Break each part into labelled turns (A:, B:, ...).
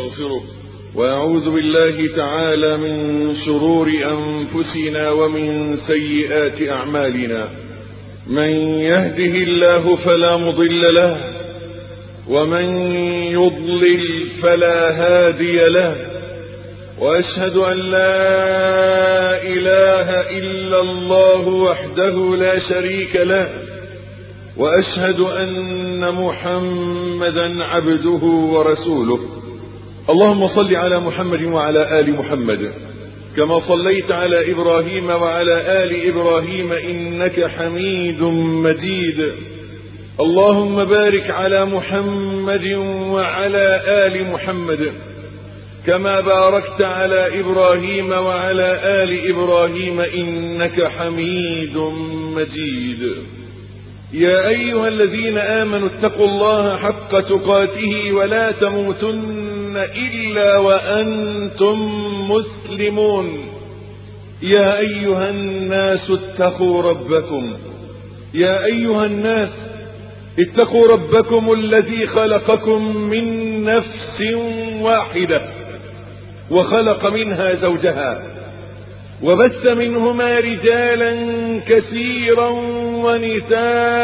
A: ونستغفره، وأعوذ بالله تعالى من شرور أنفسنا ومن سيئات أعمالنا. من يهده الله فلا مضل له، ومن يضلل فلا هادي له، وأشهد أن لا إله إلا الله وحده لا شريك له، وأشهد أن محمدا عبده ورسوله. اللهم صل على محمد وعلى آل محمد كما صليت على إبراهيم وعلى آل إبراهيم إنك حميد مجيد. اللهم بارك على محمد وعلى آل محمد كما باركت على إبراهيم وعلى آل إبراهيم إنك حميد مجيد. يا أيها الذين آمنوا اتقوا الله حق تقاته ولا تموتن إلا وأنتم مسلمون. يا أيها الناس اتقوا ربكم، يا أيها الناس اتقوا ربكم الذي خلقكم من نفس واحدة وخلق منها زوجها وبث منهما رجالا كثيرا ونساء،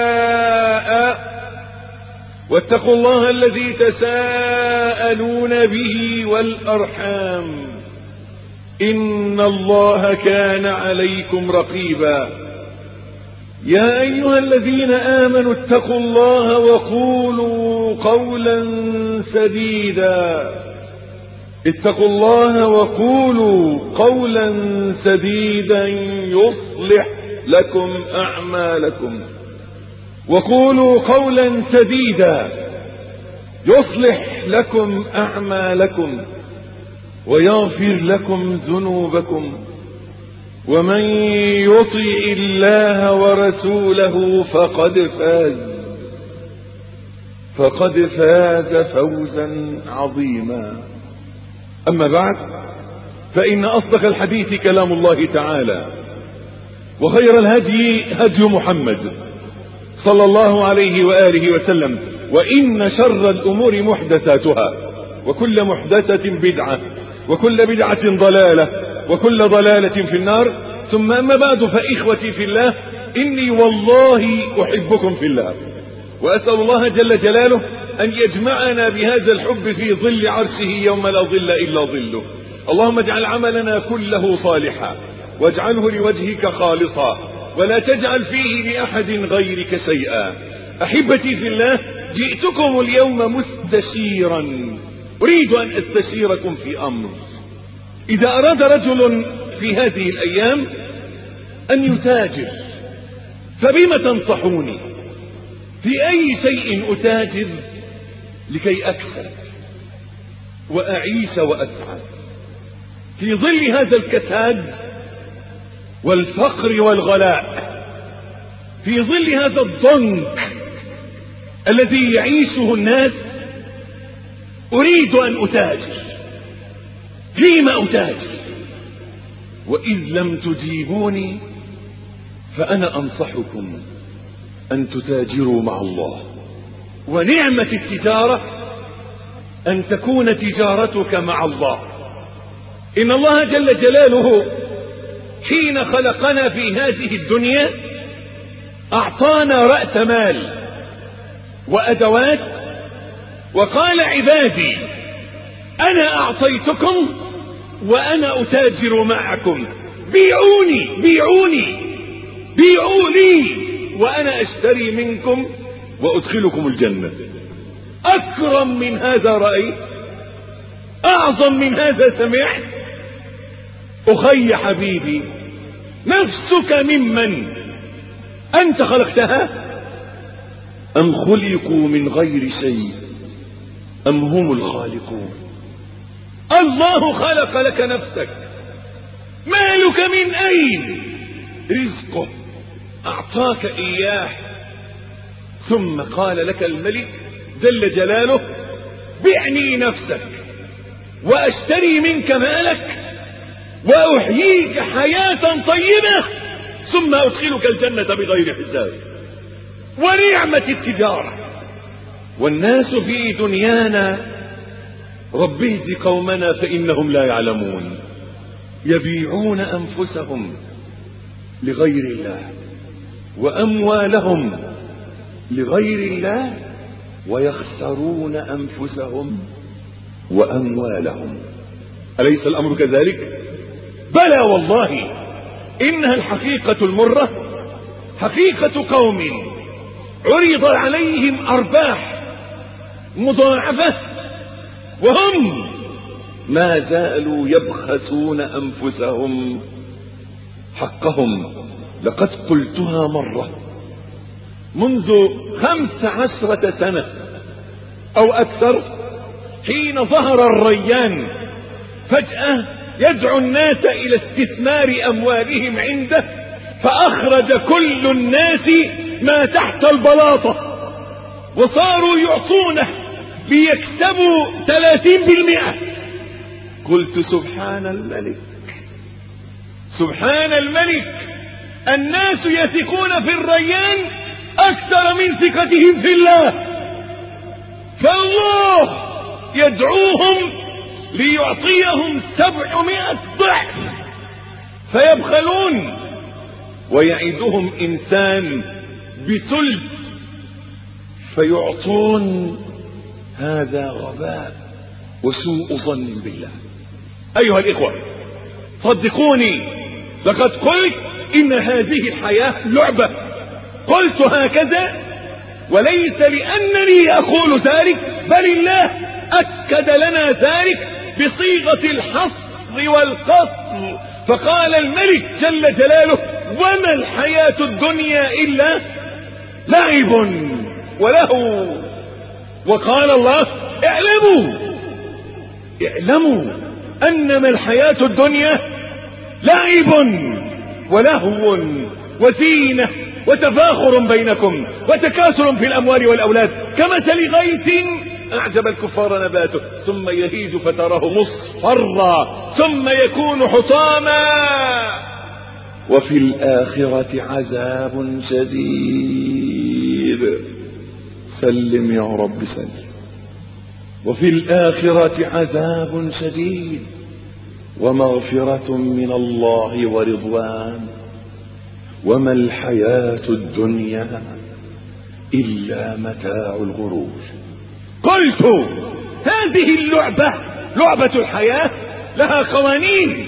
A: واتقوا الله الذي تساءلون به والأرحام إن الله كان عليكم رقيبا. يا أيها الذين آمنوا اتقوا الله وقولوا قولا سديدا، اتقوا الله وقولوا قولا سديدا يصلح لكم أعمالكم، وقولوا قولا سديدا يصلح لكم أعمالكم ويغفر لكم ذنوبكم، ومن يطع الله ورسوله فقد فاز فوزا عظيما. أما بعد، فإن أصدق الحديث كلام الله تعالى، وخير الهدي هدي محمد صلى الله عليه وآله وسلم، وإن شر الأمور محدثاتها، وكل محدثة بدعة، وكل بدعة ضلالة، وكل ضلالة في النار. ثم أما بعد، فإخوتي في الله، إني والله أحبكم في الله، وأسأل الله جل جلاله أن يجمعنا بهذا الحب في ظل عرشه يوم لا ظل إلا ظله. اللهم اجعل عملنا كله صالحا، واجعله لوجهك خالصا، ولا تجعل فيه لأحد غيرك شيئا. أحبتي في الله، جئتكم اليوم مستشيرا، أريد أن أستشيركم في أمر. إذا أراد رجل في هذه الأيام أن يتاجر، فبما تنصحوني؟ في أي شيء أتاجر لكي أكسب وأعيش وأسعد في ظل هذا الكساد والفقر والغلاء، في ظل هذا الضنك الذي يعيشه الناس؟ أريد أن أتاجر. فيما أتاجر؟ وإذ لم تجيبوني فأنا أنصحكم أن تتاجروا مع الله. ونعمة التجارة أن تكون تجارتك مع الله. إن الله جل جلاله حين خلقنا في هذه الدنيا أعطانا رأس مال وأدوات، وقال: عبادي أنا أعطيتكم وأنا أتاجر معكم، بيعوني بيعوني بيعوا لي وأنا أشتري منكم وأدخلكم الجنة. أكرم من هذا رأيت؟ أعظم من هذا سمعت؟ أخي حبيبي، نفسك ممن أنت خلقتها؟ أم خلقوا من غير شيء أم هم الخالقون؟ الله خلق لك نفسك. مالك من أين؟ رزقه أعطاك إياه. ثم قال لك الملك جل جلاله: بعني نفسك وأشتري منك مالك وأحييك حياة طيبة ثم أدخلك الجنة بغير حساب. ونعمة التجارة. والناس في دنيانا رب اهد قومنا فإنهم لا يعلمون. يبيعون أنفسهم لغير الله وأموالهم لغير الله ويخسرون أنفسهم وأموالهم. أليس الأمر كذلك؟ بلى والله، إنها الحقيقة المرة، حقيقة قوم عرض عليهم أرباح مضاعفة وهم ما زالوا يبخسون أنفسهم حقهم. لقد قلتها مرة منذ 15 سنة أو أكثر، حين ظهر الريان فجأة يدعو الناس إلى استثمار أموالهم عنده، فأخرج كل الناس ما تحت البلاطة وصاروا يعطونه ليكسبوا 30%. قلت سبحان الملك، سبحان الملك، الناس يثقون في الريان أكثر من ثقتهم في الله، فالله يدعوهم ليعطيهم 700 ضعف فيبخلون، ويعدهم إنسان بثلث فيعطون. هذا غباء وسوء ظن بالله. أيها الإخوة صدقوني، لقد قلت إن هذه الحياة لعبة، قلت هكذا وليس لأنني أقول ذلك، بل الله أكد لنا ذلك بصيغة الحصر والقصر، فقال الملك جل جلاله: وما الحياة الدنيا إلا لعب ولهو. وقال الله: اعلموا أنما الحياة الدنيا لعب ولهو وزينة وتفاخر بينكم وتكاثر في الأموال والأولاد كمثل غيث أعجب الكفار نباته ثم يهيج فتراه مصفرا ثم يكون حطاما وفي الآخرة عذاب شديد. سلم يا رب سلم. وفي الآخرة عذاب شديد ومغفرة من الله ورضوان وما الحياة الدنيا إلا متاع الغرور. قلت هذه اللعبة، لعبة الحياة، لها قوانين،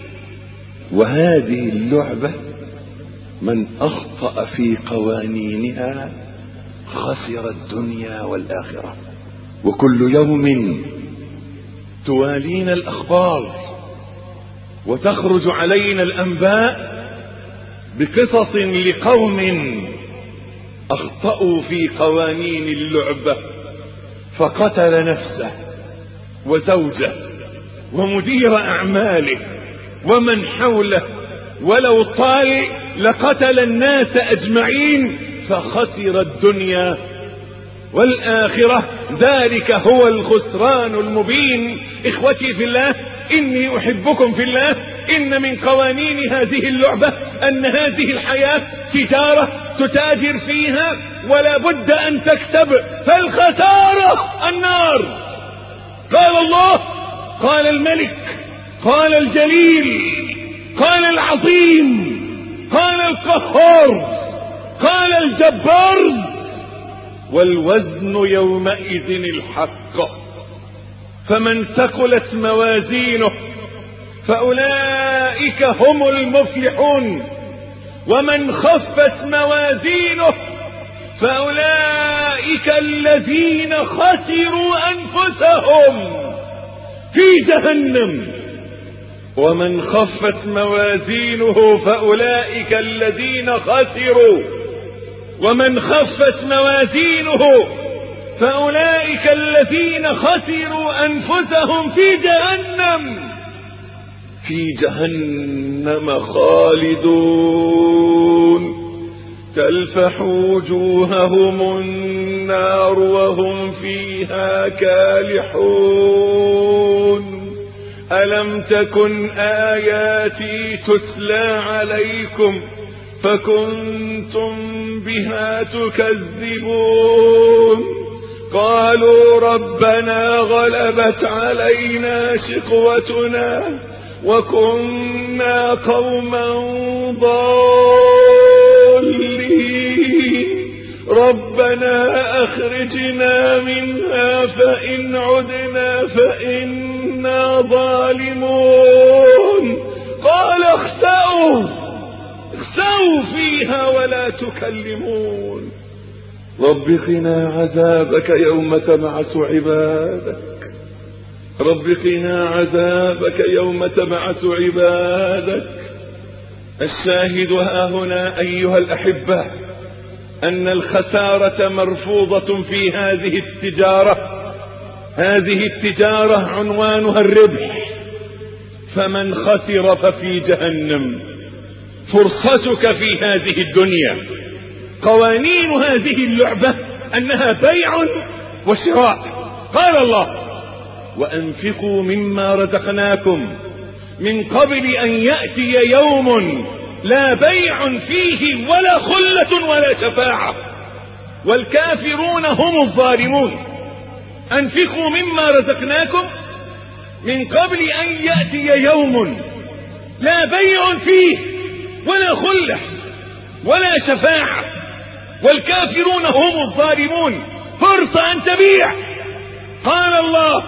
A: وهذه اللعبة من أخطأ في قوانينها خسر الدنيا والآخرة. وكل يوم توالينا الأخبار وتخرج علينا الأنباء بقصص لقوم أخطأوا في قوانين اللعبة، فقتل نفسه وزوجه ومدير أعماله ومن حوله، ولو طال لقتل الناس أجمعين، فخسر الدنيا والآخرة. ذلك هو الخسران المبين. إخوتي في الله، إني أحبكم في الله. إن من قوانين هذه اللعبة أن هذه الحياة تجارة تتاجر فيها ولا بد أن تكسب، فالخسارة النار. قال الله، قال الملك، قال الجليل، قال العظيم، قال القهار، قال الجبار: والوزن يومئذ الحق، فمن ثقلت موازينه فأولئك هم المفلحون، ومن خفت موازينه فأولئك الذين خسروا أنفسهم في جهنم. ومن خفت موازينه فأولئك الذين خسروا، ومن خفت موازينه فأولئك الذين خسروا أنفسهم في جهنم، في جهنم خالدون تلفح وجوههم النار وهم فيها كالحون. ألم تكن آياتي تتلى عليكم فكنتم بها تكذبون. قالوا ربنا غلبت علينا شقوتنا وكنا قوما ضالين ربنا أخرجنا منها فإن عدنا فإنا ظالمون قال اخسأوا فيها ولا تكلمون رب قنا عذابك يوم تبعث عبادك رب قنا عذابك يوم تبعث عبادك. الشاهد ها هنا أيها الأحبة أن الخسارة مرفوضة في هذه التجارة عنوانها الربح، فمن خسر ففي جهنم. فرصتك في هذه الدنيا، قوانين هذه اللعبة أنها بيع وشراء. قال الله وأنفقوا مما رزقناكم من قبل أن يأتي يوم لا بيع فيه ولا خلة ولا شفاعة والكافرون هم الظالمون. أنفقوا مما رزقناكم من قبل أن يأتي يوم لا بيع فيه ولا خلة ولا شفاعة والكافرون هم الظالمون. فرصة أن تبيع. قال الله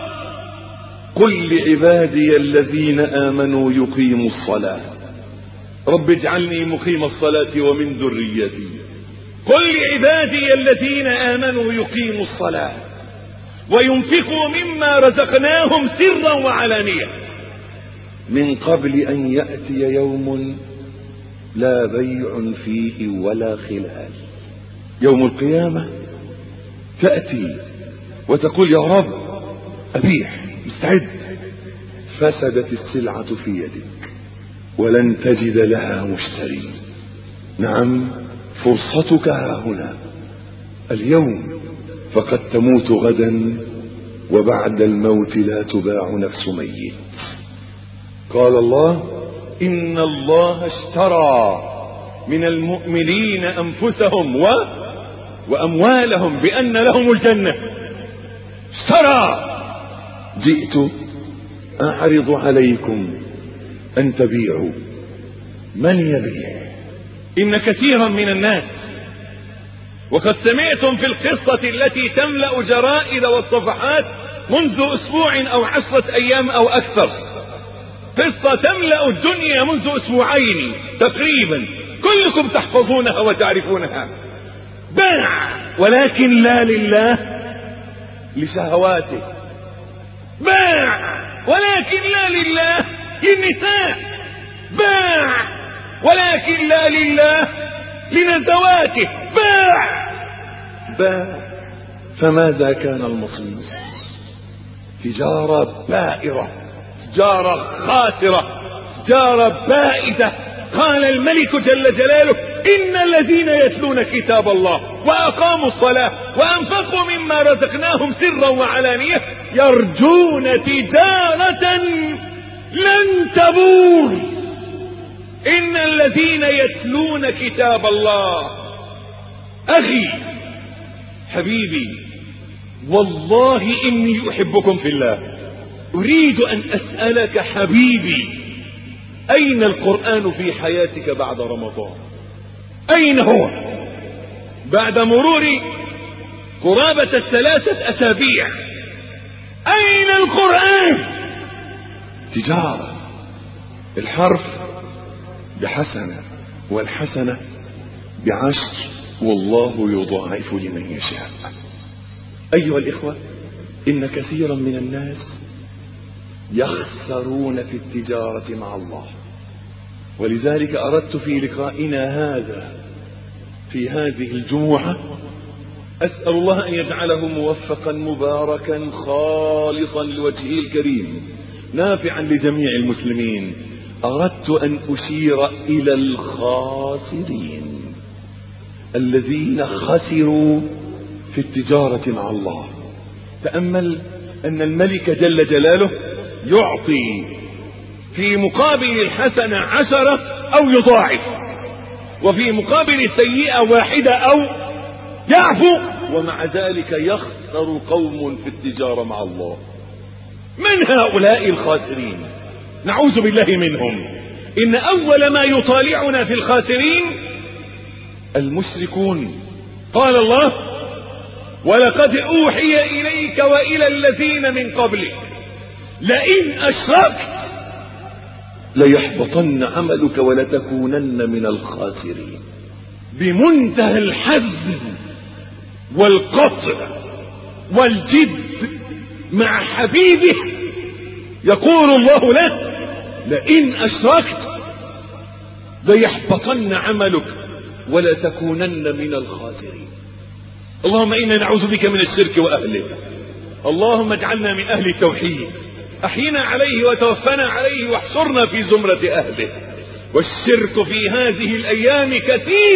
A: قل لعبادي الذين آمنوا يقيموا الصلاة رب اجعلني مقيم الصلاة ومن ذريتي. قل لعبادي الذين آمنوا يقيموا الصلاة وينفقوا مما رزقناهم سرا وعلانية من قبل أن يأتي يوم لا بيع فيه ولا خلال. يوم القيامة تأتي وتقول يا رب أبيع مستعد، فسدت السلعة في يدك ولن تجد لها مشتري. نعم فرصتك ها هنا اليوم، فقد تموت غدا وبعد الموت لا تباع نفس ميت. قال الله إن الله اشترى من المؤمنين أنفسهم وأموالهم بأن لهم الجنة. اشترى. جئت أعرض عليكم أن تبيعوا. من يبيع؟ إن كثيرا من الناس، وقد سمعتم في القصة التي تملأ جرائد والصفحات منذ أسبوع أو 10 أيام أو أكثر، قصة تملأ الدنيا منذ أسبوعين تقريبا، كلكم تحفظونها وتعرفونها. باع ولكن لا لله، لشهواته. باع ولكن لا لله، للنساء. باع ولكن لا لله، لنزواته. باع. فماذا كان المصير؟ تجارة بائرة، تجارة خاسرة، تجارة بائسة. قال الملك جل جلاله إن الذين يتلون كتاب الله وأقاموا الصلاة وأنفقوا مما رزقناهم سرا وعلانية يرجون تجارة لن تبور. إن الذين يتلون كتاب الله. أخي حبيبي والله إني أحبكم في الله. أريد أن أسألك حبيبي أين القرآن في حياتك بعد رمضان؟ أين هو بعد مرور قرابة 3 أسابيع؟ أين القرآن؟ تجارة. الحرف ب1 والحسنة ب10 والله يضاعف لمن يشاء. أيها الإخوة إن كثيرا من الناس يخسرون في التجارة مع الله، ولذلك أردت في لقائنا هذا في هذه الجمعة أسأل الله أن يجعله موفقا مباركا خالصا لوجهه الكريم نافعا لجميع المسلمين. أردت أن أشير إلى الخاسرين الذين خسروا في التجارة مع الله. تأمل أن الملك جل جلاله يعطي في مقابل الحسنة 10 أو يضاعف، وفي مقابل السيئة 1 أو يعفو، ومع ذلك يخسر يخسر قوم في التجارة مع الله. من هؤلاء الخاسرين؟ نعوذ بالله منهم. إن أول ما يطالعنا في الخاسرين المشركون. قال الله: ولقد أوحي إليك وإلى الذين من قبلك لئن أشركت ليحبطن عملك ولتكونن من الخاسرين. بمنتهى الحزم والقطع والجد مع حبيبه يقول الله له: لئن أشركت ليحبطن عملك ولتكونن من الخاسرين. اللهم إنا نعوذ بك من الشرك وأهله. اللهم اجعلنا من أهل التوحيد، أحينا عليه وتوفنا عليه واحشرنا في زمرة أهله. والشرك في هذه الأيام كثير.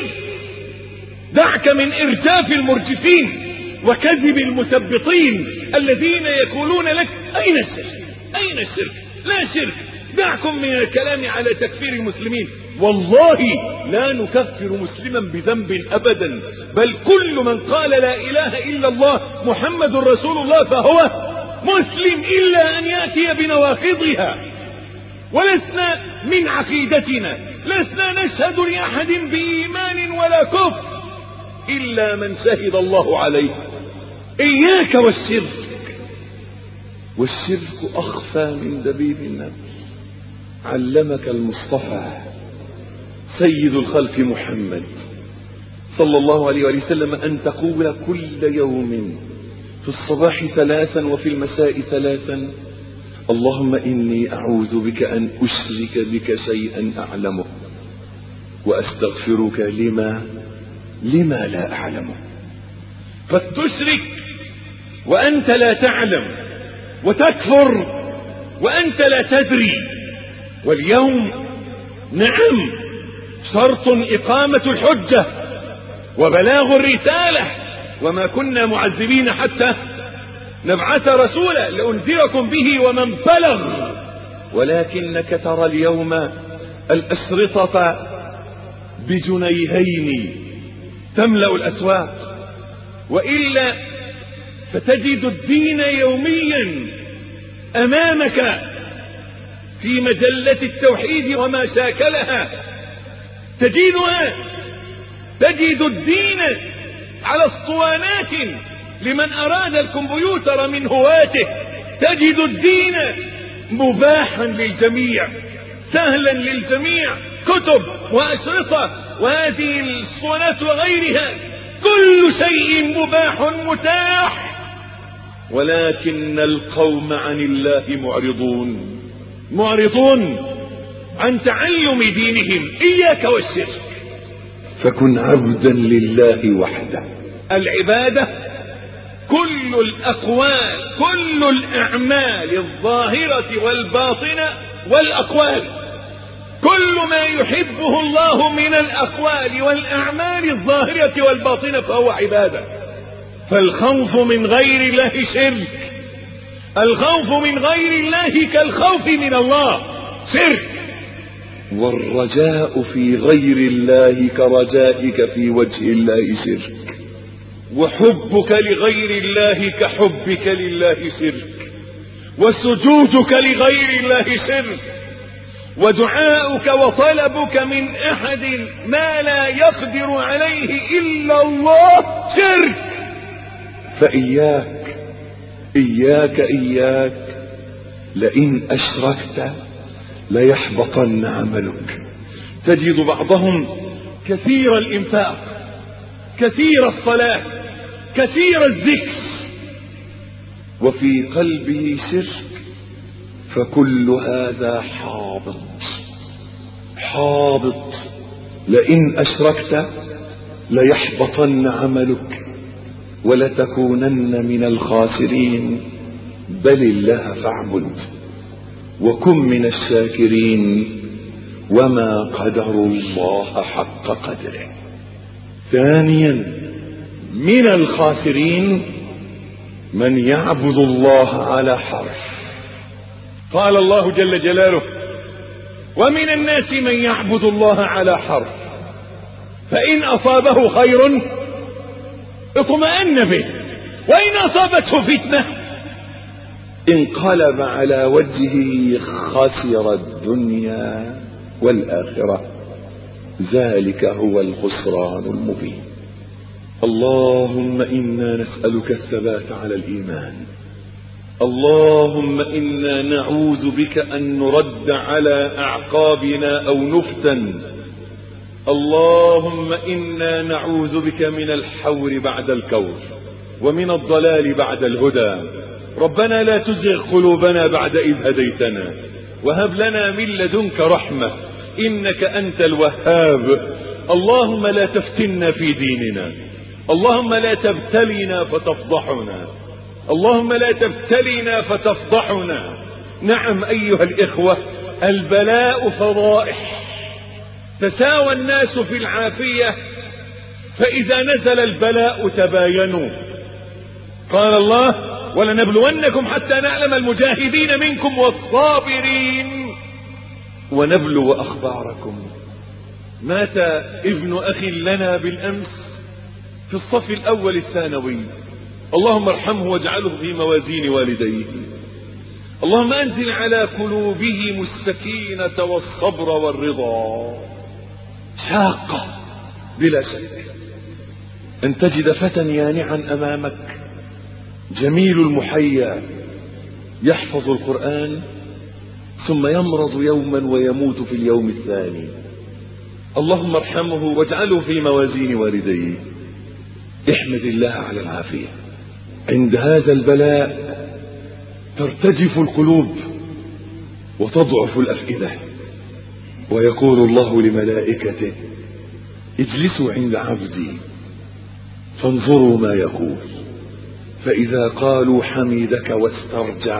A: دعك من إرجاف المرجفين وكذب المثبطين الذين يقولون لك: أين الشرك؟ أين الشرك؟ لا شرك. دعكم من الكلام على تكفير المسلمين. والله لا نكفر مسلما بذنب أبدا، بل كل من قال لا إله إلا الله محمد رسول الله فهو مسلم، إلا أن يأتي بنواقضها. ولسنا من عقيدتنا، لسنا نشهد لأحد بإيمان ولا كفر إلا من شهد الله عليه. إياك والشرك. والشرك أخفى من دبيب النمل. علمك المصطفى سيد الخلق محمد صلى الله عليه وسلم أن تقول كل يوم في الصباح 3 وفي المساء 3: اللهم إني أعوذ بك أن أشرك بك شيئا أعلمه وأستغفرك لما لا أعلمه. فتشرك وأنت لا تعلم، وتكفر وأنت لا تدري. واليوم نعم شرط إقامة الحجة وبلاغ الرسالة، وما كنا معذبين حتى نبعث رسولا لأنذركم به ومن بلغ. ولكنك ترى اليوم الأشرطة بجنيهين تملأ الأسواق، وإلا فتجد الدين يوميا أمامك في مجلة التوحيد وما شاكلها. تجد الدين على اسطوانات لمن أراد الكمبيوتر من هواته. تجد الدين مباحا للجميع، سهلا للجميع، كتب وأشرطة وهذه الاسطوانات وغيرها، كل شيء مباح متاح. ولكن القوم عن الله معرضون عن تعلم دينهم. إياك والشرك. فكن عبدا لله وحده. العبادة كل الأقوال، كل الأعمال الظاهرة والباطنة والأقوال، كل ما يحبه الله من الأقوال والأعمال الظاهرة والباطنة فهو عبادة. فالخوف من غير الله شرك. الخوف من غير الله كالخوف من الله شرك. والرجاء في غير الله كرجائك في وجه الله شرك. وحبك لغير الله كحبك لله شرك. وسجودك لغير الله شرك. ودعاؤك وطلبك من أحد ما لا يقدر عليه إلا الله شرك. فإياك لئن أشركت ليحبطن عملك. تجد بعضهم كثير الإنفاق، كثير الصلاة، كثير الذكر، وفي قلبه شرك، فكل هذا حابط. لئن أشركت ليحبطن عملك ولتكونن من الخاسرين. بل الله فاعبد وكن من الشاكرين وما قدروا الله حق قدره. ثانيا من الخاسرين من يعبد الله على حرف. قال الله جل جلاله: ومن الناس من يعبد الله على حرف فإن أصابه خير اطمأن به وإن أصابته فتنة انقلب على وجهه خسر الدنيا والآخرة. ذلك هو الخسران المبين. اللهم إنا نسألك الثبات على الإيمان. اللهم إنا نعوذ بك أن نرد على أعقابنا أو نفتن. اللهم إنا نعوذ بك من الحور بعد الكور ومن الضلال بعد الهدى. ربنا لا تزغ قلوبنا بعد إذ هديتنا وهب لنا من لدنك رحمة إنك أنت الوهاب. اللهم لا تفتنا في ديننا. اللهم لا تبتلينا فتفضحنا. اللهم لا تبتلينا فتفضحنا. نعم أيها الإخوة، البلاء فضائح. تساوى الناس في العافية، فإذا نزل البلاء تباينوا. قال الله: ولنبلونكم حتى نعلم المجاهدين منكم والصابرين ونبلو أخباركم. مات ابن أخ لنا بالأمس في الصف الأول الثانوي. اللهم ارحمه واجعله في موازين والديه. اللهم أنزل على قلوبهم السكينة والصبر والرضا. شاقة بلا شك أن تجد فتى يانعا أمامك جميل المحيا يحفظ القرآن ثم يمرض يوما ويموت في اليوم الثاني. اللهم ارحمه واجعله في موازين والديه. احمد الله على العافية. عند هذا البلاء ترتجف القلوب وتضعف الأفئدة، ويقول الله لملائكته: اجلسوا عند عبدي فانظروا ما يقول، فإذا قالوا حمدك واسترجع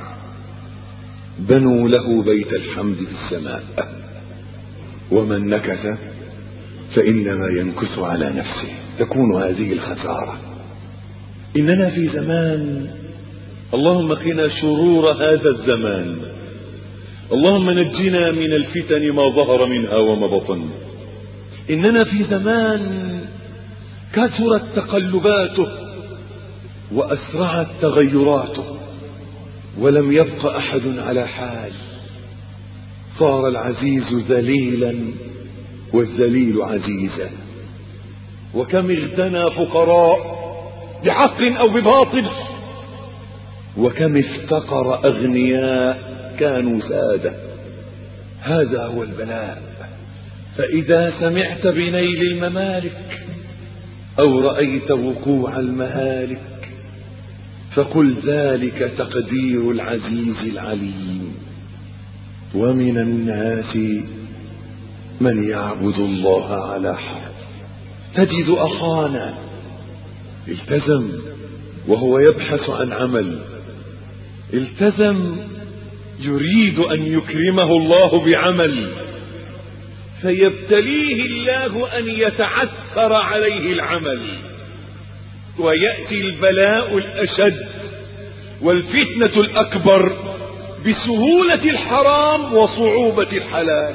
A: بنوا له بيت الحمد في السماء، ومن نكث فإنما ينكث على نفسه. تكون هذه الخسارة. إننا في زمان، اللهم قنا شرور هذا الزمان. اللهم نجنا من الفتن ما ظهر منها وما بطن. إننا في زمان كثرت تقلباته وأسرعت تغيراته ولم يبق أحد على حال. صار العزيز ذليلا والذليل عزيزا. وكم اغتنى فقراء بحق أو بباطل، وكم افتقر أغنياء كانوا سادة. هذا هو البلاء. فإذا سمعت بنيل الممالك أو رأيت وقوع المهالك فقل ذلك تقدير العزيز العليم. ومن الناس من يعبد الله على حرف. تجد أخانا التزم وهو يبحث عن عمل، التزم يريد أن يكرمه الله بعمل، فيبتليه الله أن يتعثر عليه العمل، ويأتي البلاء الأشد والفتنة الأكبر بسهولة الحرام وصعوبة الحلال،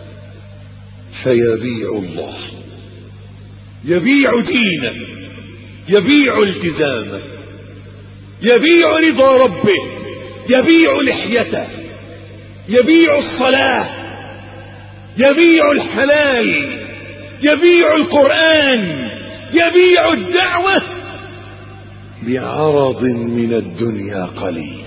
A: فيبيع الله، يبيع دينه، يبيع التزامه، يبيع رضا ربه، يبيع لحيته، يبيع الصلاة، يبيع الحلال، يبيع القرآن، يبيع الدعوة بعرض من الدنيا قليل.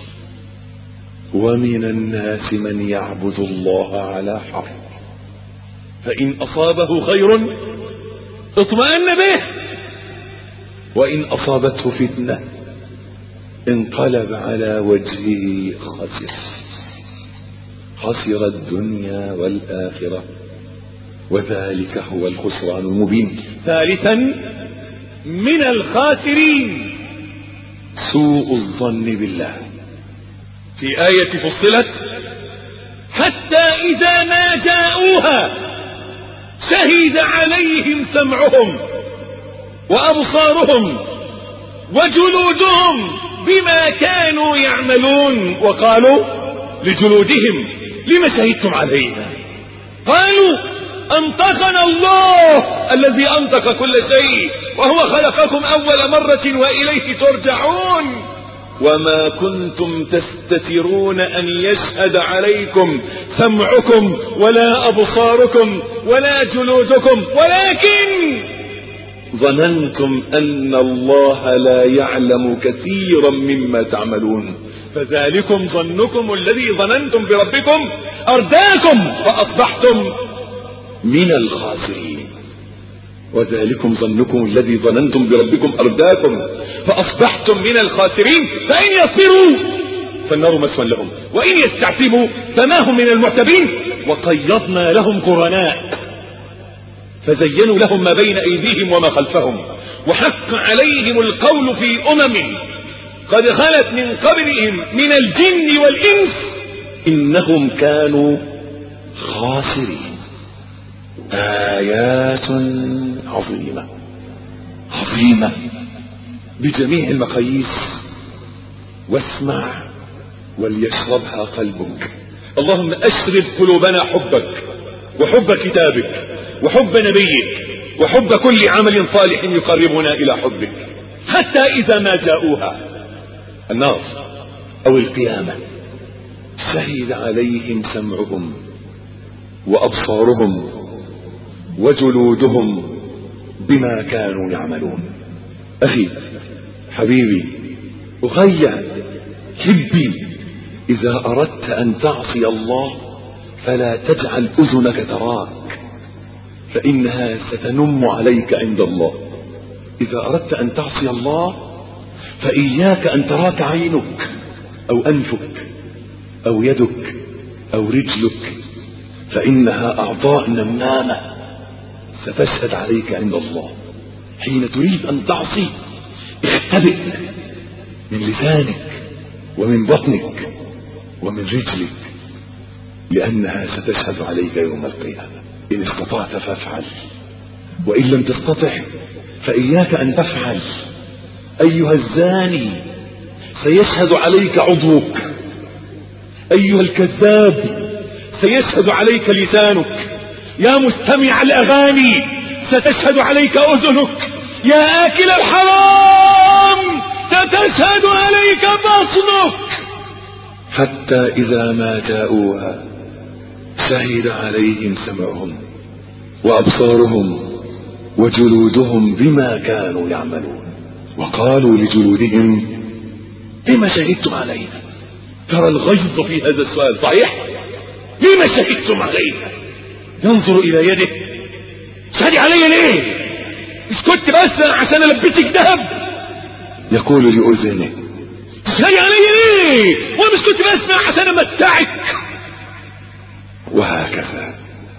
A: ومن الناس من يعبد الله على حرف، فإن أصابه خير اطمأن به، وإن أصابته فتنة انقلب على وجهه خسر الدنيا والآخرة، وذلك هو الخسران المبين. ثالثا من الخاسرين سوء الظن بالله. في آية فصلت: حتى إذا ما جاءوها شهد عليهم سمعهم وأبصارهم وجلودهم بما كانوا يعملون، وقالوا لجلودهم: لم شهدتم علينا؟ قالوا: أنطقنا الله الذي أنطق كل شيء وهو خلقكم أول مرة وإليه ترجعون. وما كنتم تستترون أن يشهد عليكم سمعكم ولا أبصاركم ولا جلودكم، ولكن ظننتم أن الله لا يعلم كثيرا مما تعملون. فذلكم ظنكم الذي ظننتم بربكم أرداكم فأصبحتم من الخاسرين. وذلكم ظنكم الذي ظننتم بربكم أرداكم فأصبحتم من الخاسرين. فإن يصبروا فالنار مسوى لهم وإن يستعتبوا فما هم من المعتبين. وقيضنا لهم قرناء فزينوا لهم ما بين أيديهم وما خلفهم وحق عليهم القول في قد خلت من قبلهم من الجن والإنس إنهم كانوا خاسرين. آيات عظيمة عظيمة بجميع المقاييس. واسمع وليشربها قلبك. اللهم أشرب قلوبنا حبك وحب كتابك وحب نبيك وحب كل عمل صالح يقربنا إلى حبك، حتى إذا ما جاءوها النار أو القيامة شهد عليهم سمعهم وأبصارهم وجلودهم بما كانوا يعملون. أخي حبيبي أخي حبي، إذا أردت أن تعصي الله فلا تجعل أذنك تراك، فإنها ستنم عليك عند الله. إذا أردت أن تعصي الله فإياك أن تراك عينك أو أنفك أو يدك أو رجلك، فإنها أعضاء نمامة ستشهد عليك عند الله. حين تريد أن تعصي اختبئ من لسانك ومن بطنك ومن رجلك، لأنها ستشهد عليك يوم القيامة. إن استطعت فافعل، وإن لم تستطع فإياك أن تفعل. أيها الزاني سيشهد عليك عضوك، أيها الكذاب سيشهد عليك لسانك، يا مستمع الأغاني ستشهد عليك أذنك، يا آكل الحرام ستشهد عليك بطنك. حتى إذا ما جاءوها شهد عليهم سمعهم وأبصارهم وجلودهم بما كانوا يعملون. وقالوا لجلودهم لما شهدتم علينا؟ ترى الغيظ في هذا السؤال صحيح. لما شهدتم علينا؟ ينظر إلى يده، شهدي علي ليه؟ مش كنت بس عشان ألبسك ذهب؟ يقول لأذنه شهدي علي ليه؟ ومش كنت بس عشان أمتعك؟ وهكذا.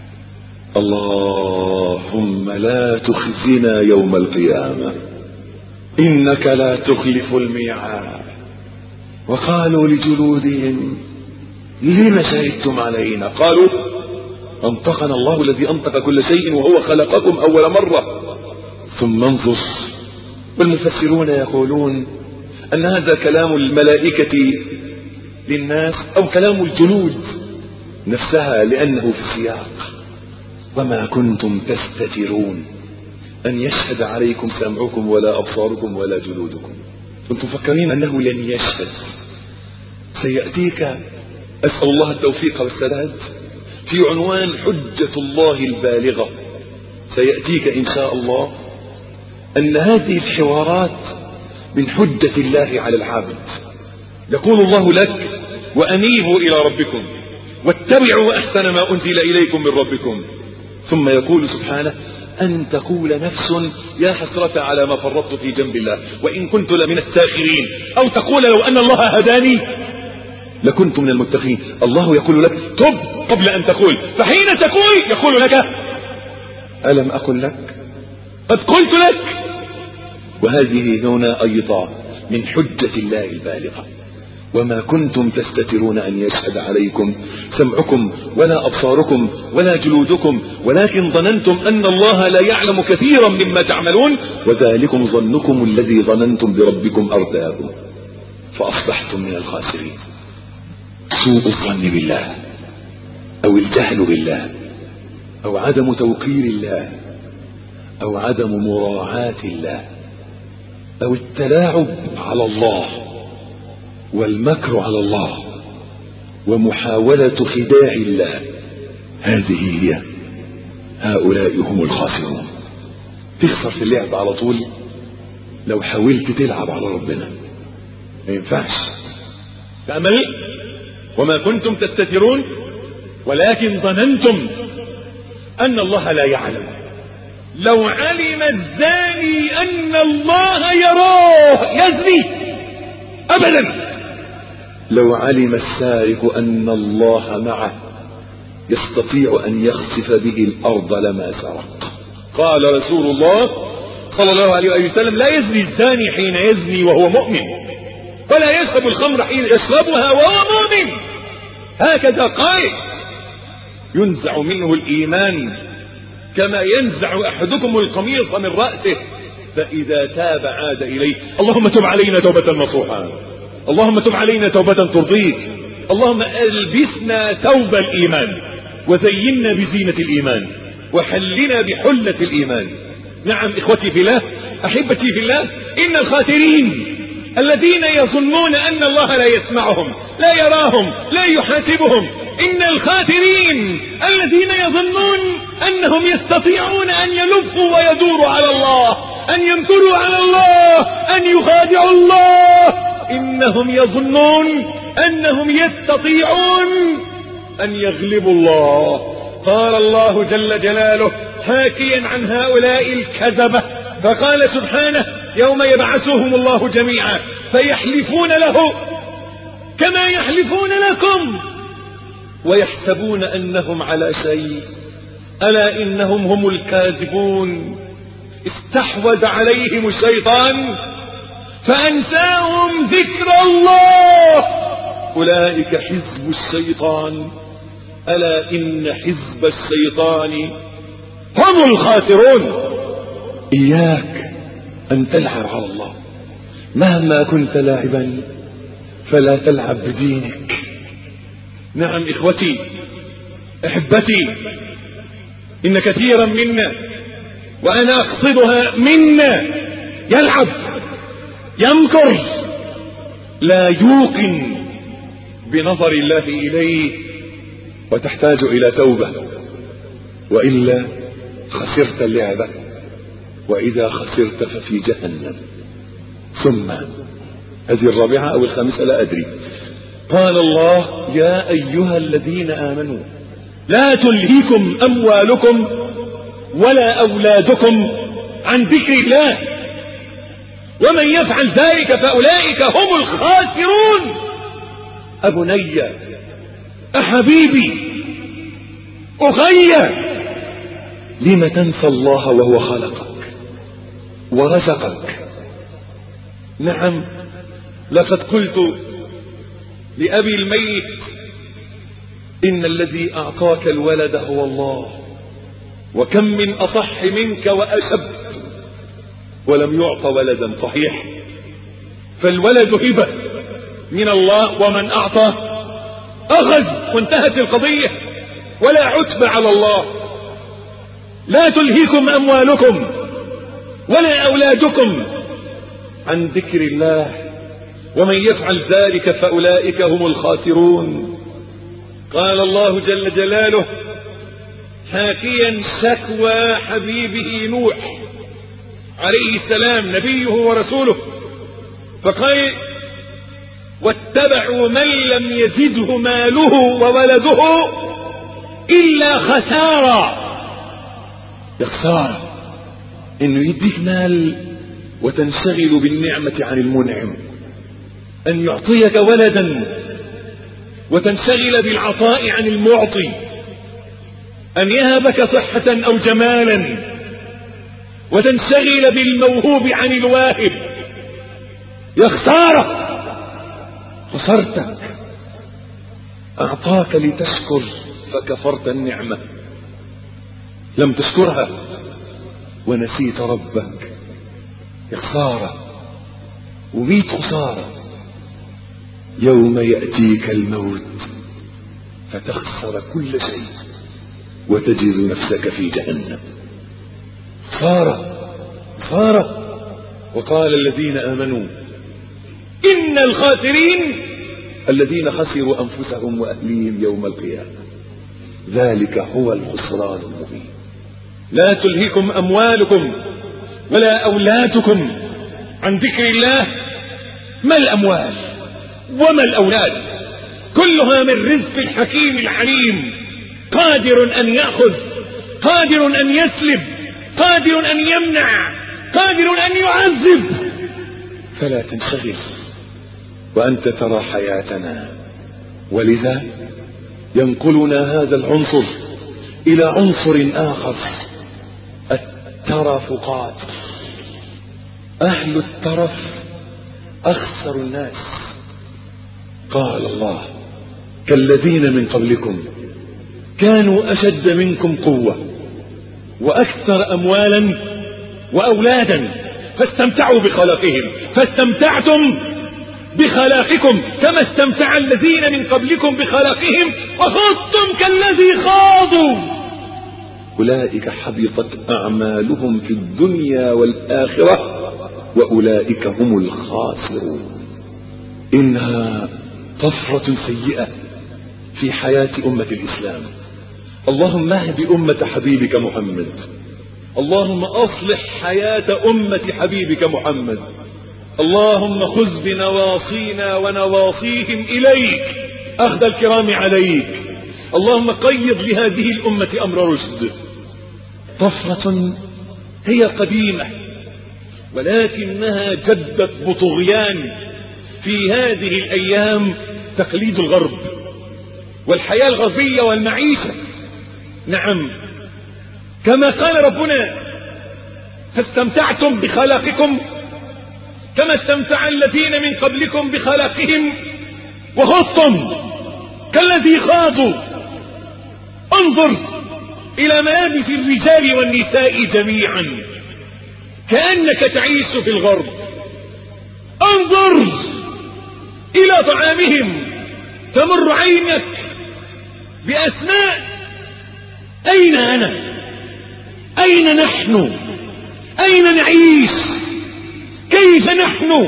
A: اللهم لا تخزنا يوم القيامة إنك لا تخلف الميعاد. وقالوا لجلودهم لما شهدتم علينا؟ قالوا أنطقنا الله الذي أنطق كل شيء وهو خلقكم أول مرة. ثم انظر، والمفسرون يقولون أن هذا كلام الملائكة للناس أو كلام الجلود نفسها، لأنه في السياق. وما كنتم تستترون أن يشهد عليكم سمعكم ولا أبصاركم ولا جلودكم. كنتم فكرين أنه لن يشهد. سيأتيك، أسأل الله التوفيق والسداد، في عنوان حجة الله البالغة. سيأتيك إن شاء الله أن هذه الحوارات من حجة الله على العابد. يقول الله لك وأنيبوا إلى ربكم واتبعوا أحسن ما أنزل إليكم من ربكم. ثم يقول سبحانه أن تقول نفس يا حسرة على ما فرطت في جنب الله وإن كنت لمن الساخرين، أو تقول لو أن الله هداني لكنت من المتقين. الله يقول لك تب قبل أن تقول، فحين تقول يقول لك ألم أقل لك؟ قد قلت لك. وهذه هنا أيضا من حجة الله البالغة. وما كنتم تستترون أن يشهد عليكم سمعكم ولا أبصاركم ولا جلودكم ولكن ظننتم أن الله لا يعلم كثيرا مما تعملون. وذلكم ظنكم الذي ظننتم بربكم أرداكم فأصبحتم من الخاسرين. سوء الظن بالله أو الجهل بالله أو عدم توقير الله أو عدم مراعاة الله أو التلاعب على الله والمكر على الله ومحاولة خداع الله، هذه هي، هؤلاء هم الخاسرون. تخسر في اللعب على طول لو حاولت تلعب على ربنا، ما ينفعش. تأمل: وما كنتم تستترون ولكن ظننتم أن الله لا يعلم. لو علم الزاني أن الله يراه يزني أبدا. لو علم السارق أن الله معه يستطيع أن يخسف به الأرض لما سرق. قال رسول الله صلى الله عليه وسلم: لا يزني الزاني حين يزني وهو مؤمن، ولا يشرب الخمر حين يشربها وهو مؤمن. هكذا قال: ينزع منه الإيمان كما ينزع أحدكم القميص من رأسه، فإذا تاب عاد إليه. اللهم تب علينا توبة نصوحا، اللهم تب علينا توبة ترضيك، اللهم ألبسنا ثوب الإيمان وزينا بزينة الإيمان وحلنا بحلة الإيمان. نعم إخوتي في الله، أحبتي في الله، إن الخاسرين الذين يظنون أن الله لا يسمعهم، لا يراهم، لا يحاسبهم، إن الخاسرين الذين يظنون أنهم يستطيعون أن يلفوا ويدوروا على الله، أن يمكروا على الله، أن يخادعوا الله، إنهم يظنون أنهم يستطيعون أن يغلبوا الله. قال الله جل جلاله حاكيا عن هؤلاء الكذبة فقال سبحانه: يوم يبعثهم الله جميعا فيحلفون له كما يحلفون لكم ويحسبون أنهم على شيء، ألا إنهم هم الكاذبون. استحوذ عليهم الشيطان فأنساهم ذكر الله، أولئك حزب الشيطان، ألا إن حزب الشيطان هم الخاسرون. إياك أن تلعب على الله، مهما كنت لاعبا فلا تلعب بدينك. نعم إخوتي أحبتي، إن كثيرا منا، وأنا أقصدها منا، يلعب، يمكر، لا يوقن بنظر الله إليه، وتحتاج إلى توبة، وإلا خسرت اللعبة، وإذا خسرت ففي جهنم. ثم هذه الرابعة أو الخامسة لا أدري. قال الله: يا أيها الذين آمنوا لا تلهيكم أموالكم ولا أولادكم عن ذكر الله ومن يفعل ذلك فأولئك هم الخاسرون. أبني، أحبيبي، أخي، لم تنسى الله وهو خلقك ورزقك؟ نعم، لقد قلت لأبي الميت: إن الذي أعطاك الولد هو الله، وكم من أصح منك وأشب ولم يعط ولدا. صحيح، فالولد هبة من الله، ومن أعطى أخذ، وانتهت القضية، ولا عتب على الله. لا تلهيكم أموالكم ولا أولادكم عن ذكر الله ومن يفعل ذلك فأولئك هم الخاسرون. قال الله جل جلاله حاكيا شكوى حبيبه نوح عليه السلام نبيه ورسوله، فقال: واتبعوا من لم يزده ماله وولده إلا خسارا. يا خسارة إنه يديك مال وتنشغل بالنعمة عن المنعم، أن يعطيك ولدا وتنشغل بالعطاء عن المعطي، أن يهبك صحة أو جمالا وتنشغل بالموهوب عن الواهب. يا خسارة، خسرتك. أعطاك لتشكر فكفرت النعمة، لم تشكرها ونسيت ربك. يا خسارة، وميت خسارة يوم يأتيك الموت فتخسر كل شيء وتجد نفسك في جهنم. صار. وقال الذين آمنوا إن الخاسرين الذين خسروا أنفسهم وأهليهم يوم القيامة ذلك هو الخسران المبين. لا تلهكم أموالكم ولا أولادكم عن ذكر الله. ما الأموال وما الأولاد؟ كلها من رزق الحكيم العليم، قادر أن يأخذ، قادر أن يسلب، قادر أن يمنع، قادر أن يعذب. فلا تنشغل وأنت ترى حياتنا. ولذا ينقلنا هذا العنصر إلى عنصر آخر، الترفقات. أهل الترف أخسر الناس. قال الله كالذين من قبلكم كانوا أشد منكم قوة وأكثر أموالا وأولادا فاستمتعوا بخلاقهم فاستمتعتم بخلاقكم كما استمتع الذين من قبلكم بخلاقهم وخضتم كالذي خاضوا أولئك حبطت أعمالهم في الدنيا والآخرة وأولئك هم الخاسرون. إنها طفرة سيئة في حياة أمة الإسلام. اللهم اهد أمة حبيبك محمد، اللهم أصلح حياة أمة حبيبك محمد، اللهم خذ بنواصينا ونواصيهم إليك أخذ الكرام عليك، اللهم قيض لهذه الأمة أمر رشد. طفرة هي قديمة ولكنها جدت بطغيان في هذه الأيام تقليد الغرب والحياة الغربية والمعيشة. نعم، كما قال ربنا فاستمتعتم بخلاقكم كما استمتع الذين من قبلكم بخلاقهم وخضتم كالذي خاضوا. انظر إلى ملابس الرجال والنساء جميعا كأنك تعيش في الغرب. انظر إلى طعامهم تمر عينك بأسماء. أين أنا؟ أين نحن؟ أين نعيش؟ كيف نحن؟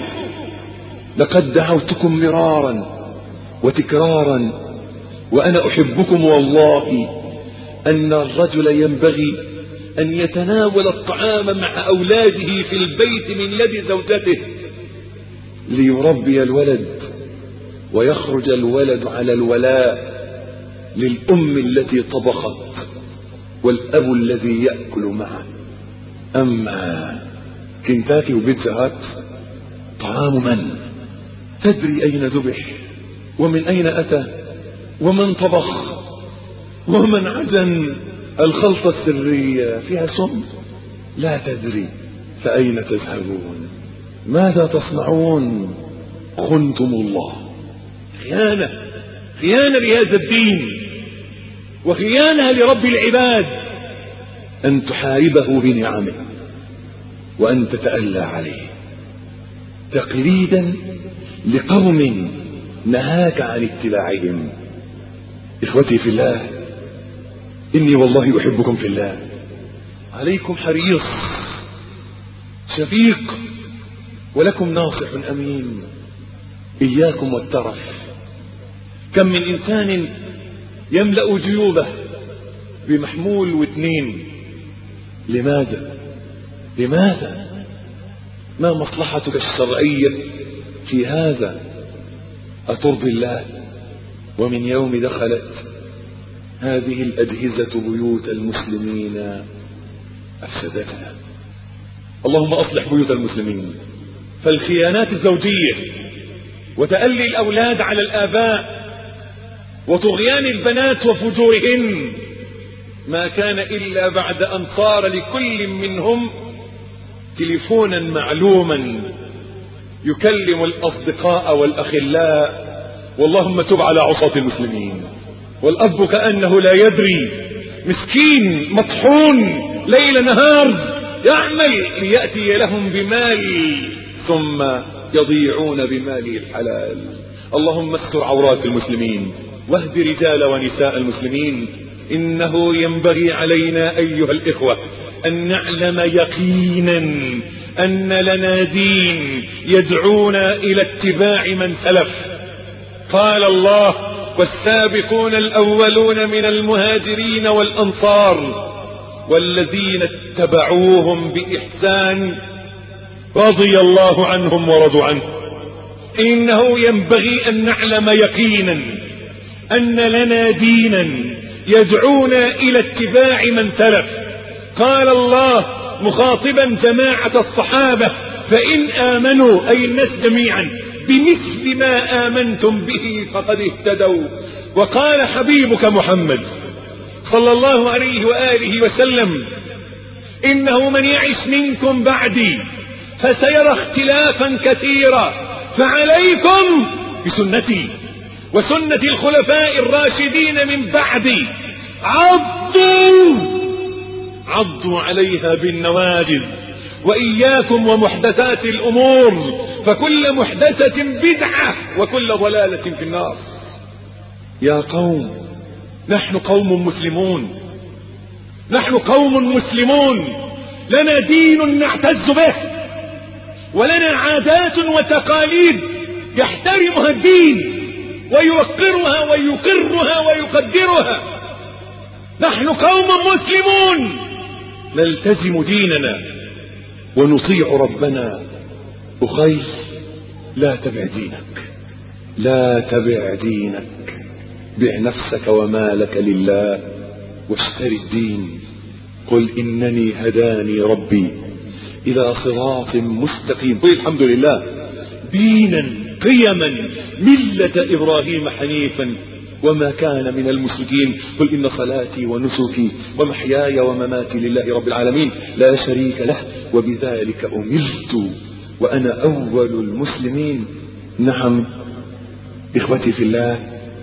A: لقد دعوتكم مرارا وتكرارا وأنا أحبكم والله أن الرجل ينبغي أن يتناول الطعام مع أولاده في البيت من يد زوجته ليربي الولد ويخرج الولد على الولاء للأم التي طبخت والأب الذي يأكل معه. أما كنتاكي وبيتزا هات طعام من؟ تدري أين ذبح ومن أين أتى ومن طبخ ومن عجن الخلطة السرية فيها سم؟ لا تدري. فأين تذهبون؟ ماذا تصنعون؟ خنتم الله. خيانة لهذا الدين وخيانة لرب العباد أن تحاربه بنعمه وأن تتألى عليه تقليدا لقوم نهاك عن اتباعهم. إخوتي في الله، إني والله أحبكم في الله. عليكم حريص شفيق ولكم ناصح أمين. إياكم والترف. كم من إنسان يملأ جيوبه بمحمول واثنين. لماذا؟ ما مصلحتك الشرعية في هذا؟ أترضي الله؟ ومن يوم دخلت هذه الأجهزة بيوت المسلمين أفسدتها. اللهم أصلح بيوت المسلمين. فالخيانات الزوجية وتألي الأولاد على الآباء وطغيان البنات وفجورهن ما كان إلا بعد أن صار لكل منهم تليفونا معلوما يكلم الأصدقاء والأخلاء. واللهم تب على عصاة المسلمين. والأب كأنه لا يدري، مسكين مطحون ليل نهار يعمل ليأتي لهم بمال ثم يضيعون بماله الحلال. اللهم استر عورات المسلمين واهد رجال ونساء المسلمين. إنه ينبغي علينا أيها الإخوة أن نعلم يقينا أن لنا دين يدعونا إلى اتباع من سلف. قال الله: والسابقون الأولون من المهاجرين والأنصار والذين اتبعوهم بإحسان رضي الله عنهم ورضوا عنه. إنه ينبغي أن نعلم يقينا أن لنا دينا يدعونا إلى اتباع من سلف. قال الله مخاطبا جماعة الصحابة: فإن آمنوا، أي الناس جميعا، بمثل ما آمنتم به فقد اهتدوا. وقال حبيبك محمد صلى الله عليه وآله وسلم: إنه من يعش منكم بعدي فسيرى اختلافا كثيرا، فعليكم بسنتي وسنة الخلفاء الراشدين من بعدي، عضوا عليها بالنواجذ، وإياكم ومحدثات الأمور، فكل محدثة بدعة وكل ضلالة في النار. يا قوم، نحن قوم مسلمون، نحن قوم مسلمون، لنا دين نعتز به، ولنا عادات وتقاليد يحترمها الدين ويوقرها ويقرها ويقدرها. نحن قوم مسلمون نلتزم ديننا ونطيع ربنا. أخي، لا تبع دينك، لا تبع دينك، بع نفسك ومالك لله واشتري الدين. قل إنني هداني ربي إلى صراط مستقيم، قل الحمد لله دينا قيما ملة إبراهيم حنيفا وما كان من المشركين. قل إن صلاتي ونسكي ومحياي ومماتي لله رب العالمين لا شريك له وبذلك أمرت وأنا أول المسلمين. نعم إخوتي في الله،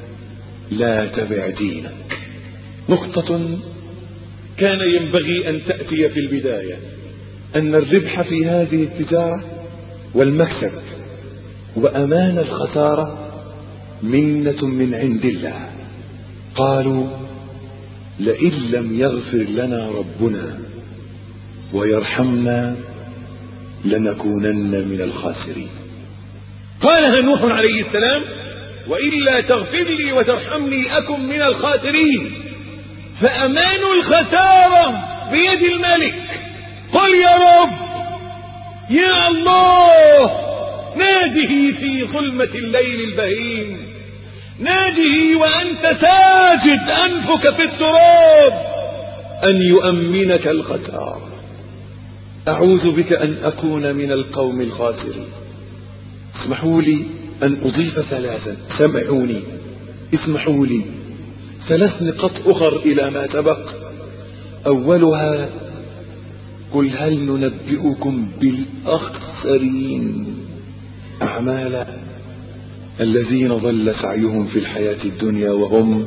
A: لا تبع دينك. نقطة كان ينبغي أن تأتي في البداية: أن الربح في هذه التجارة والمكسب وأمان الخسارة منة من عند الله. قالوا: لئن لم يغفر لنا ربنا ويرحمنا لنكونن من الخاسرين. قالها نوح عليه السلام: وإلا تغفر لي وترحمني أكن من الخاسرين. فأمان الخسارة بيد الملك. قل يا رب، يا الله، ناده في ظلمة الليل البهيم، ناده وأنت ساجد أنفك في التراب، أن يؤمنك الخسارة. أعوذ بك أن أكون من القوم الخاسرين. اسمحوا لي أن أضيف ثلاثا، سمعوني، اسمحوا لي، 3 نقاط أخر إلى ما سبق. أولها: قل هل ننبئكم بالأخسرين أعمالا الذين ضل سعيهم في الحياة الدنيا وهم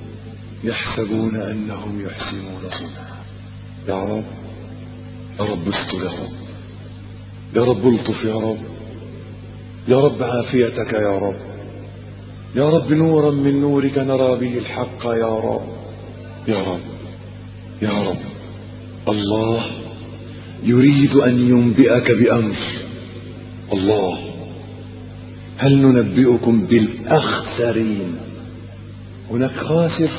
A: يحسبون أنهم يحسنون صنعا. يا رب، يا رب استر، يا رب، يا رب الطف، يا رب، يا رب عافيتك، يا رب، يا رب نورا من نورك نرى به الحق، يا رب، يا رب، يا رب. الله يريد أن ينبئك بأمر. الله: هل ننبئكم بالأخسرين. هناك خاسر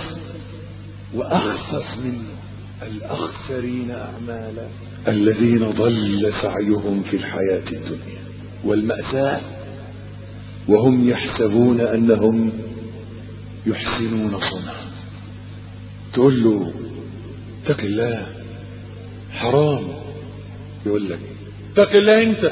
A: وأخسر منه. الأخسرين أعمالا الذين ضل سعيهم في الحياة الدنيا والمأساة وهم يحسبون أنهم يحسنون صنعا. تقول له: اتق الله، حرام. يقول لك: اتق الله انت،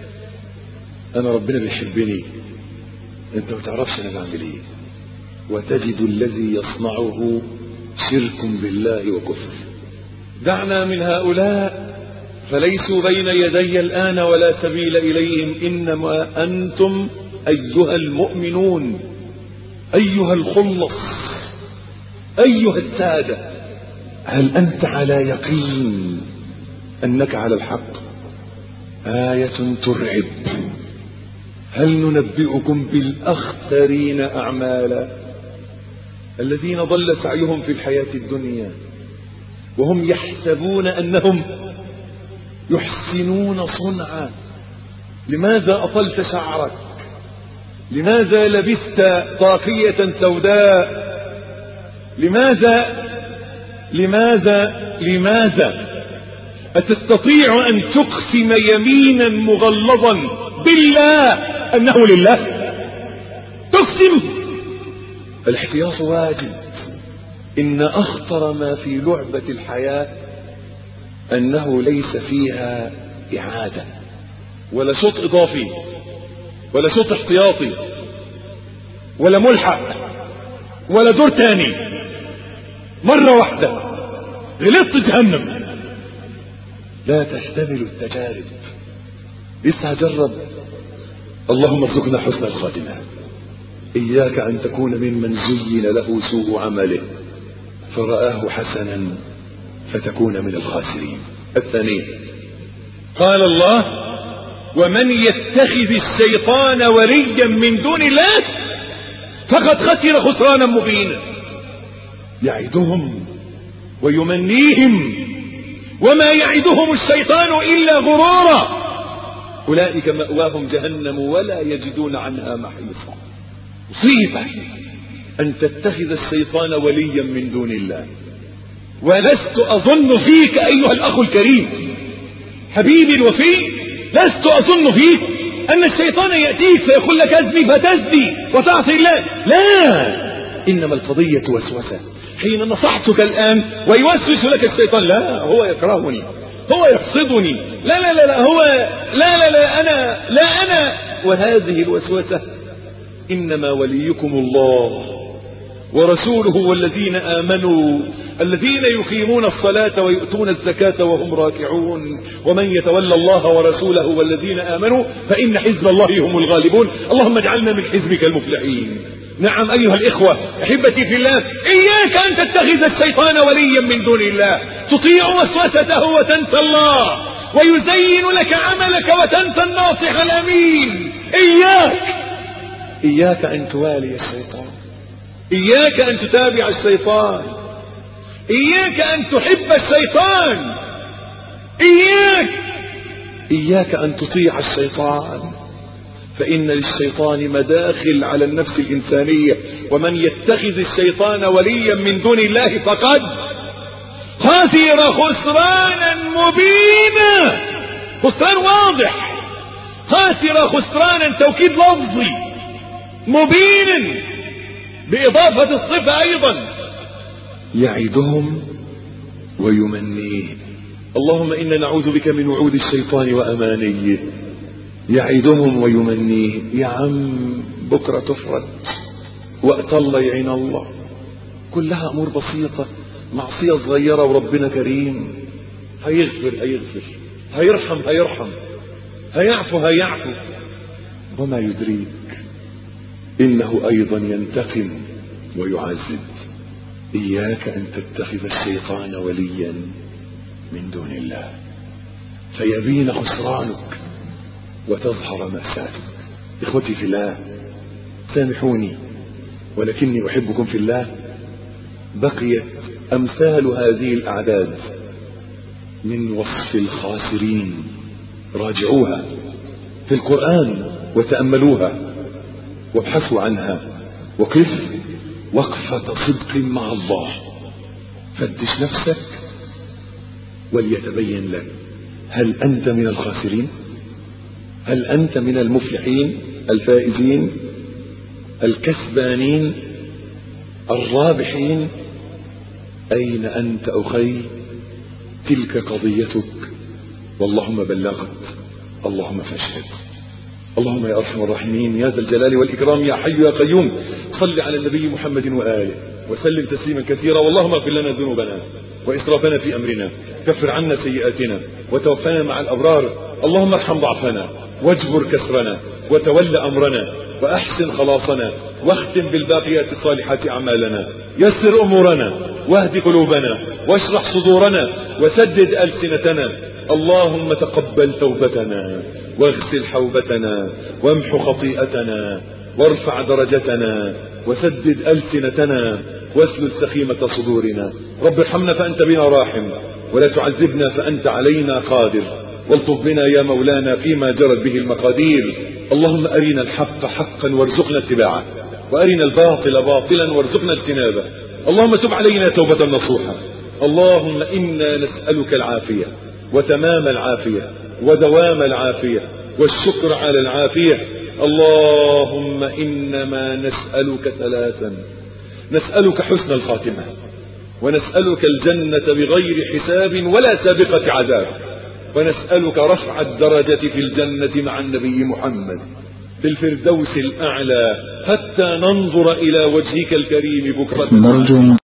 A: انا ربنا بيحبني، انت ما تعرفش انا بعمل ايه. وتجد الذي يصنعه شرك بالله وكفر. دعنا من هؤلاء، فليسوا بين يدي الآن ولا سبيل إليهم. إنما أنتم أيها المؤمنون، أيها الخلص، أيها السادة، هل أنت على يقين أنك على الحق؟ آية ترعب. هل ننبئكم بالأخسرين أعمالا الذين ضل سعيهم في الحياة الدنيا وهم يحسبون أنهم يحسنون صنعا. لماذا أطلت شعرك؟ لماذا لبست طاقية سوداء؟ لماذا أتستطيع أن تقسم يمينا مغلظا بالله أنه لله؟ تقسم. الاحتياط واجب. إن أخطر ما في لعبة الحياة أنه ليس فيها إعادة ولا شوط إضافي ولا شوط احتياطي ولا ملحق ولا دور تاني. مرة واحدة غلطت جهنم. لا تحتمل التجارب. لسه جرب. اللهم ارزقنا حسن الخاتمة. إياك أن تكون ممن زين له سوء عمله فرآه حسنا فتكون من الخاسرين. الثانية قال الله: ومن يتخذ الشيطان وليا من دون الله فقد خسر خسرانا مبينا. يعدهم ويمنيهم وما يعدهم الشيطان إلا غرورا. أولئك مأواهم جهنم ولا يجدون عنها محيصا. مصيبة أن تتخذ الشيطان وليا من دون الله. ولست أظن فيك أيها الأخ الكريم حبيبي الوفي، لست أظن فيك أن الشيطان يأتيك فيقول لك أزني فتزني وتعصي الله. لا، إنما القضية وسوسة. حين نصحتك الآن ويوسوس لك الشيطان: لا هو يكرهني، هو يقصدني، لا لا لا لا هو لا لا لا أنا لا أنا. وهذه الوسوسة إنما وليكم الله ورسوله والذين آمنوا الذين يقيمون الصلاة ويؤتون الزكاة وهم راكعون. ومن يتولى الله ورسوله والذين آمنوا فإن حزب الله هم الغالبون. اللهم اجعلنا من حزبك المفلحين. نعم أيها الإخوة أحبتي في الله، إياك أن تتخذ الشيطان وليا من دون الله تطيع وسوسته وتنسى الله، ويزين لك عملك وتنسى الناصح الأمين. إياك أن توالي الشيطان، إياك أن تتابع الشيطان، إياك أن تحب الشيطان، إياك أن تطيع الشيطان، فإن للشيطان مداخل على النفس الإنسانية. ومن يتخذ الشيطان وليا من دون الله فقد خسر خسرانا مبينا. خسران واضح، خسر خسرانا توكيد لفظي مبين بإضافة الصفة أيضا. يعدهم ويمنيه. اللهم إنا نعوذ بك من وعود الشيطان وأمانيه. يعدهم ويمنيه. يا عم بكرة تفرج وقت الله يعين الله. كلها أمور بسيطة، معصية صغيرة وربنا كريم، هيغفر، هيرحم، هيعفو. وما يدريك إنه أيضا ينتقم ويعذب. إياك أن تتخذ الشيطان وليا من دون الله فيبين خسرانك وتظهر مأساتك. إخوتي في الله، سامحوني ولكني أحبكم في الله. بقيت أمثال هذه الأعداد من وصف الخاسرين، راجعوها في القرآن وتأملوها وابحثوا عنها. وقف وقفة صدق مع الله، فتش نفسك وليتبين لك هل أنت من الخاسرين؟ هل أنت من المفلحين الفائزين الكسبانين الرابحين؟ أين أنت أخي؟ تلك قضيتك، واللهم بلغت، اللهم فاشهد. اللهم يا أرحم الراحمين يا ذا الجلال والإكرام يا حي يا قيوم، صل على النبي محمد وآله وسلم تسليما كثيرا. اللهم اغفر لنا ذنوبنا وإسرافنا في أمرنا، كفر عنا سيئاتنا وتوفنا مع الأبرار. اللهم ارحم ضعفنا واجبر كسرنا وتول أمرنا وأحسن خلاصنا، واختم بالباقيات الصالحات أعمالنا. يسر أمورنا واهد قلوبنا واشرح صدورنا وسدد ألسنتنا. اللهم تقبل توبتنا واغسل حوبتنا وامح خطيئتنا وارفع درجتنا وسدد ألسنتنا واسلل سخيمة صدورنا. رب ارحمنا فأنت بنا راحم، ولا تعذبنا فأنت علينا قادر، والطف بنا يا مولانا فيما جرت به المقادير. اللهم أرنا الحق حقا وارزقنا اتباعه، وأرنا الباطل باطلا وارزقنا اجتنابه. اللهم تب علينا توبة نصوحة. اللهم إنا نسألك العافية وتمام العافية ودوام العافية والشكر على العافية. اللهم إنما نسألك ثلاثا: نسألك حسن الخاتمة، ونسألك الجنة بغير حساب ولا سابقة عذاب، ونسألك رفع الدرجة في الجنة مع النبي محمد في الفردوس الأعلى حتى ننظر إلى وجهك الكريم بكرة.